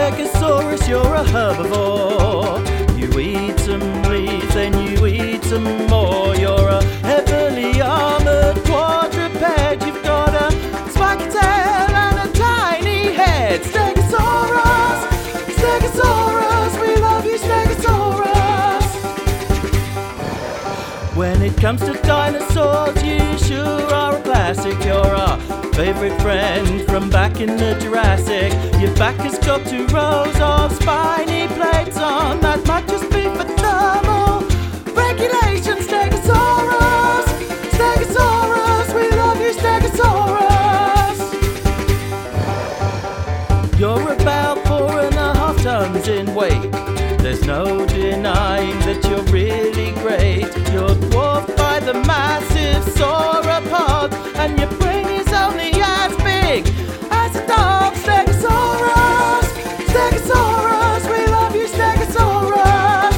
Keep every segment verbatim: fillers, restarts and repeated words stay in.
Stegosaurus, you're a herbivore. You eat some leaves, then you eat some more. You're a heavily armored quadruped. You've got a spiky tail and a tiny head. Stegosaurus, Stegosaurus, we love you, Stegosaurus. When it comes to dinosaurs, you sure are a classic. You're our favorite friend from back in the Jurassic. Your back has got two rows of spiny plates on. That might just be for thermal regulation. Stegosaurus, Stegosaurus, we love you, Stegosaurus. You're about four and a half tons in weight. There's no denying that you're really great. You're dwarfed by the massive sauropod, and your brain is only as big as a dog. Stegosaurus, Stegosaurus, we love you, Stegosaurus.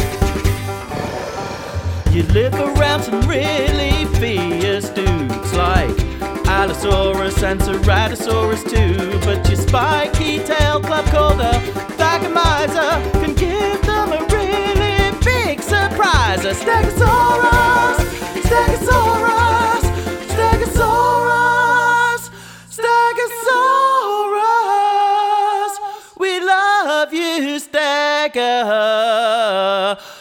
You live around some really fierce dudes like Allosaurus and Ceratosaurus too. But your spiky-tailed club called a Thagomizer can give them a really big surprise. A Stegosaurus, Stegosaurus, Stegosaurus, Stegosaurus, we love you, Stegosaurus.